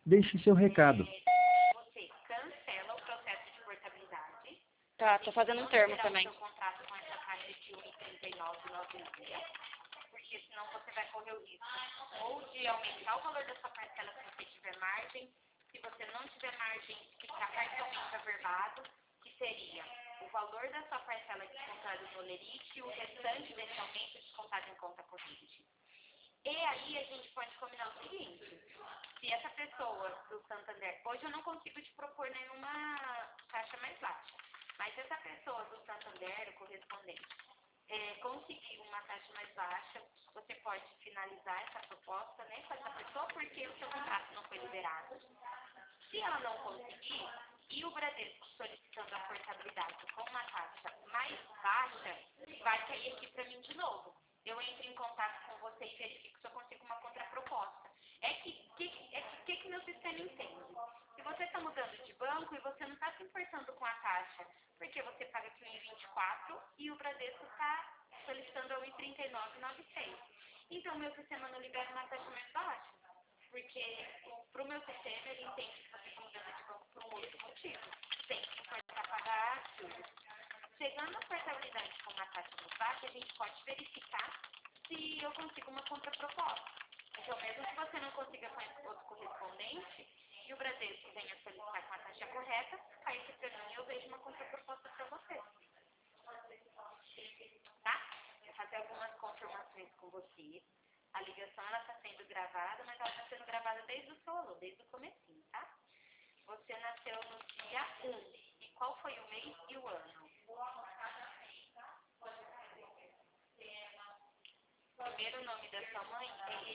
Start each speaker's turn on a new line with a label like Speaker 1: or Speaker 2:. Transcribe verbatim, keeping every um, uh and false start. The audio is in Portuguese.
Speaker 1: Deixe seu recado.
Speaker 2: Você cancela o processo de portabilidade.
Speaker 3: Tá, tô fazendo um termo também.
Speaker 2: Seu contrato com essa taxa de um vírgula trinta e nove nove seis, porque senão você vai correr o risco ou de aumentar o valor da sua parcela se você tiver margem, se você não tiver margem, ficar parcialmente averbado, que seria o valor da sua parcela descontado no lerite e o restante desse aumento descontado em conta corrente. E aí a gente pode combinar o seguinte: se essa pessoa do Santander, hoje eu não consigo te propor nenhuma taxa mais baixa, mas se essa pessoa do Santander, o correspondente, é, conseguir uma taxa mais baixa, você pode finalizar essa proposta, né, com essa pessoa, porque o seu contrato não foi liberado. Se ela não conseguir, e o Bradesco solicitando a portabilidade com uma taxa mais baixa, vai cair aqui para mim de novo. Eu entro em contato com você e verifico se eu consigo uma contraproposta. É que que, é que, que, que meu sistema entende? Se você está mudando de banco e você não está se importando com a taxa, porque você paga aqui um vírgula vinte e quatro e o Bradesco está solicitando a um vírgula trinta e nove nove seis. Então, o meu sistema não libera uma taxa mais baixa, porque para o meu sistema ele entende que você está mudando de banco por um outro motivo. Tem que importar pagar tudo. Chegando à portabilidade com uma taxa mais baixa, a gente pode verificar se eu consigo uma contraproposta. Então, mesmo que você não consiga com esse outro correspondente, e o Bradesco venha solicitar com a taxa correta, aí que para mim eu vejo uma contraproposta para você. Tá? Vou fazer algumas confirmações com você. A ligação ela está sendo gravada, mas ela está sendo gravada desde o seu alô, desde o comecinho, tá? Você nasceu no dia um. E qual foi o mês e o ano? O primeiro nome da sua mãe é